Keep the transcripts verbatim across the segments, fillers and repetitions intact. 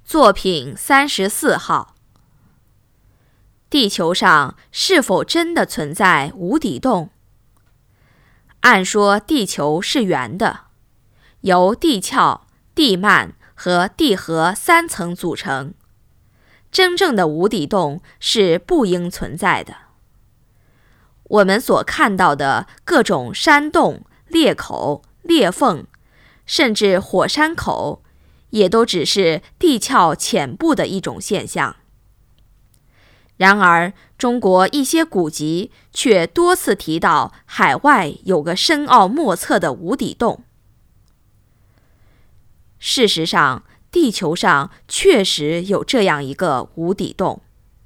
作品三十四号。地球上是否真的存在无底洞？按说地球是圆的，由地壳、地幔和地核三层组成。真正的无底洞是不应存在的。我们所看到的各种山洞、裂口、裂缝，甚至火山口，也都只是地壳浅部的一种现象。然而，中国一些古籍却多次提到海外有个深奥莫测的无底洞。事实上，地球上确实有这样一个无底洞。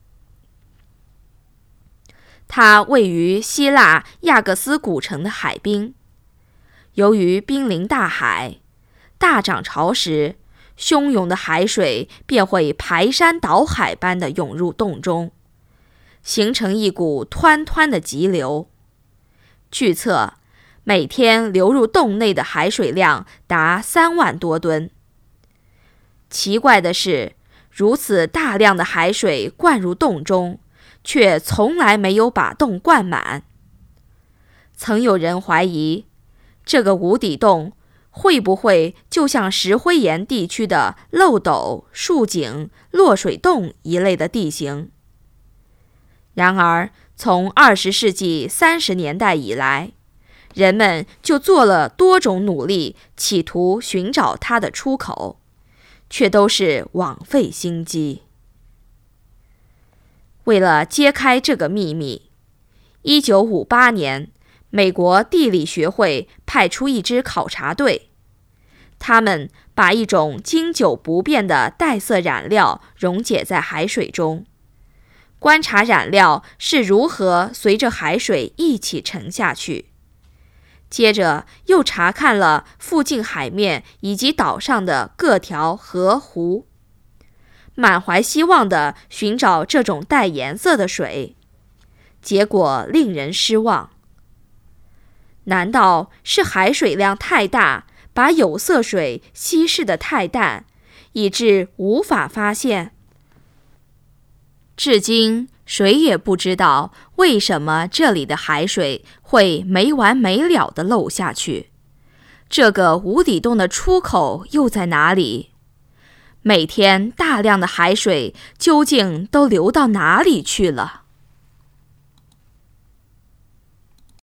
它位于希腊亚各斯古城的海滨。由于濒临大海，大涨潮时，汹涌的海水便会排山倒海般地涌入洞中，形成一股湍湍的急流。据测，每天流入洞内的海水量达三万多吨。奇怪的是，如此大量的海水灌入洞中，却从来没有把洞灌满。曾有人怀疑，这个无底洞会不会就像石灰岩地区的漏斗、竖井、落水洞一类的地形。然而，从二十世纪三十年代以来，人们就做了多种努力，企图寻找它的出口，却都是枉费心机。为了揭开这个秘密，一九五八年，美国地理学会派出一支考察队，他们把一种经久不变的带色染料溶解在海水中，观察染料是如何随着海水一起沉下去。接着又查看了附近海面以及岛上的各条河湖，满怀希望地寻找这种带颜色的水，结果令人失望。难道是海水量太大，把有色水稀释得太淡，以致无法发现？至今谁也不知道为什么这里的海水会没完没了地漏下去。这个无底洞的出口又在哪里？每天大量的海水究竟都流到哪里去了？